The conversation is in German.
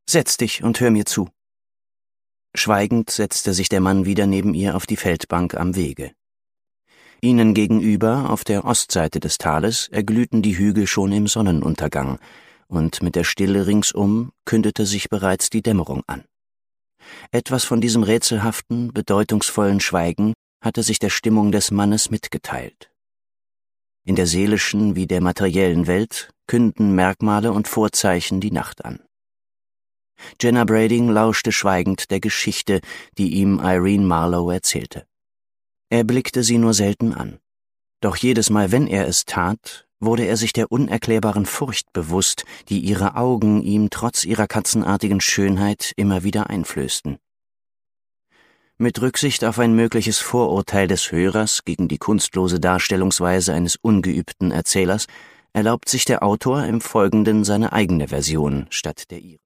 Setz dich und hör mir zu.« Schweigend setzte sich der Mann wieder neben ihr auf die Feldbank am Wege. Ihnen gegenüber, auf der Ostseite des Tales, erglühten die Hügel schon im Sonnenuntergang, und mit der Stille ringsum kündete sich bereits die Dämmerung an. Etwas von diesem rätselhaften, bedeutungsvollen Schweigen hatte sich der Stimmung des Mannes mitgeteilt. In der seelischen wie der materiellen Welt künden Merkmale und Vorzeichen die Nacht an. Jenna Brading lauschte schweigend der Geschichte, die ihm Irene Marlowe erzählte. Er blickte sie nur selten an. Doch jedes Mal, wenn er es tat, wurde er sich der unerklärbaren Furcht bewusst, die ihre Augen ihm trotz ihrer katzenartigen Schönheit immer wieder einflößten. Mit Rücksicht auf ein mögliches Vorurteil des Hörers gegen die kunstlose Darstellungsweise eines ungeübten Erzählers erlaubt sich der Autor im Folgenden seine eigene Version statt der ihrigen.